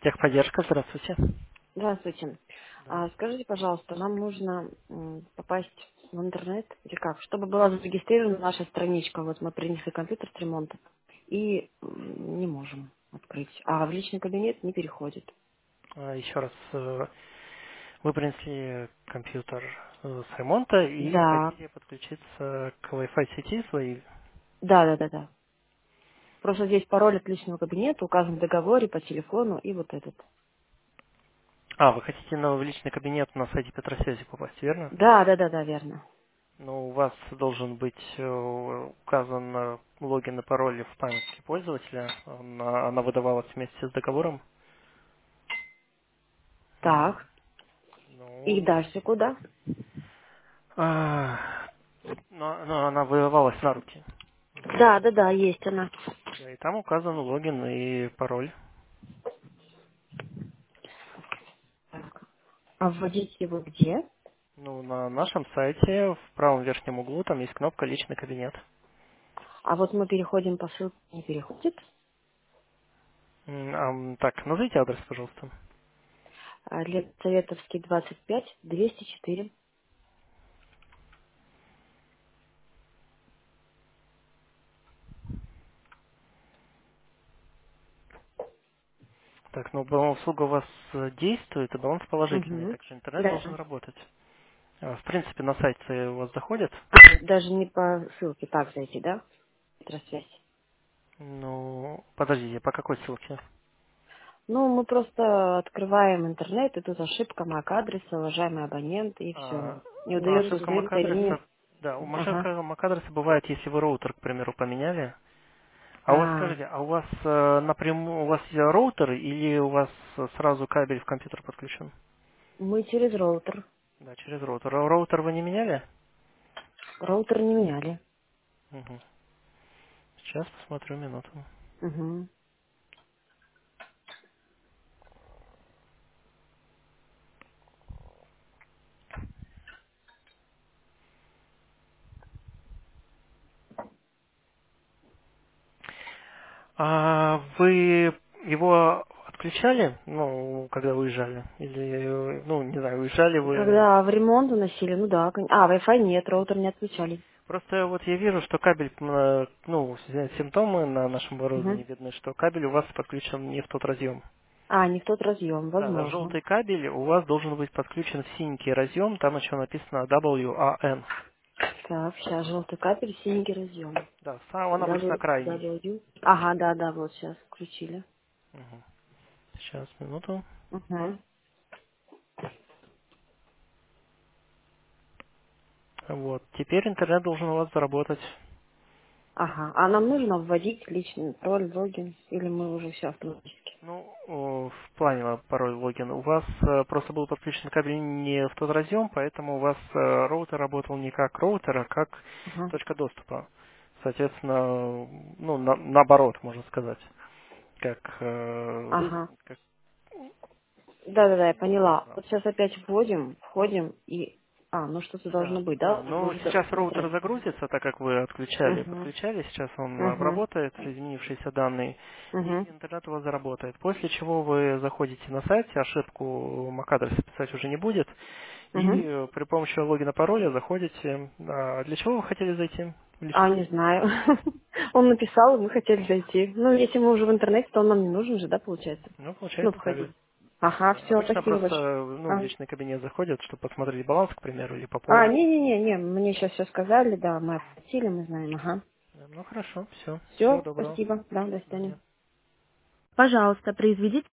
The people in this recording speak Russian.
Техподдержка, здравствуйте. Здравствуйте. Да. Скажите, пожалуйста, нам нужно попасть в интернет или как? Чтобы была зарегистрирована наша страничка. Вот мы принесли компьютер с ремонта и не можем открыть. А в личный кабинет не переходит. Еще раз, вы принесли компьютер с ремонта и Да, хотите подключиться к Wi-Fi сети своей. да. Просто здесь пароль от личного кабинета указан в договоре по телефону и вот этот. Вы хотите в личный кабинет на сайте Петросвязи попасть, верно? Да, верно. Ну, у вас должен быть указан логин и пароль в памятке пользователя. Она выдавалась вместе с договором. Мгм. Так, и Ну, дальше куда? а, но она выдавалась на руки. Да, есть она. Да, и там указан логин и пароль. А вводить его где? Ну, на нашем сайте в правом верхнем углу там есть кнопка «Личный кабинет». А вот мы переходим по ссылке, не переходит. Так, назовите адрес, пожалуйста. Лет Советовский 25, 204. Так, ну, услуга у вас действует, и баланс положительный, Угу. так что интернет Да. должен работать. В принципе, на сайт у вас заходит. Даже не по ссылке так зайти, да? Связь. Ну, подождите, по какой ссылке? Ну, мы просто открываем интернет, и тут ошибка MAC адреса, уважаемый абонент, и все. Не Ну, удается ошибка установить соединение. MAC-адреса, да, у Ага. ошибка MAC-адреса бывает, если вы роутер, к примеру, поменяли. А у вас, А, скажите, у вас напрямую, у вас роутер или у вас сразу кабель в компьютер подключен? мы через роутер. Да, через роутер. А роутер вы не меняли? Роутер не меняли. Мгм. Сейчас посмотрю минуту. Угу. Вы его отключали, ну, когда уезжали? Или, ну, не знаю, уезжали вы... Когда в ремонт уносили, ну да. Wi-Fi нет, роутер не отключали. Просто вот я вижу, что кабель, ну, симптомы на нашем Угу. оборудовании видны, что кабель у вас подключен не в тот разъем. Не в тот разъем, Да, возможно. желтый кабель у вас должен быть подключен в синенький разъем, там еще написано WAN. Так, сейчас желтый капель, синенький разъем. Да, он обычно крайний. W. Ага, да, вот сейчас включили. Мгм. Сейчас, минуту. Угу. Вот, теперь интернет должен у вас заработать. Ага. А нам нужно вводить личный пароль, логин, или мы уже все автоматически? Ну, в плане пароль логин. У вас просто был подключен кабель не в тот разъем, поэтому у вас роутер работал не как роутер, а как Ага. точка доступа. Соответственно, ну, наоборот, можно сказать. Как, Ага. как Да, я поняла. образно. Вот сейчас опять вводим, Ну, входим и... ну что-то да, должно быть, да. да? Но Может сейчас роутер настроить. загрузится, так как вы отключали, Угу. подключали. Сейчас он Угу. обработает изменившиеся данные, и Угу. интернет у вас заработает. После чего вы заходите на сайт, ошибку MAC-адреса писать уже не будет, и Угу. при помощи логина пароля заходите. Для чего вы хотели зайти в личный Не кабинет? знаю. Он написал, и мы хотели зайти. Ну, если мы уже в интернете, то он нам не нужен же, да, получается? Ну, Ну, получается, входить. кабель. Ага, Да. все, Обычно спасибо просто большое. в личный кабинет заходят, чтобы посмотреть баланс, к примеру, или пополнить. Не, мне сейчас все сказали, да, мы оплатили, мы знаем, ага. Ну, хорошо, все. Всего Все, доброго. спасибо, да, До до свидания. свидания. Пожалуйста, произведите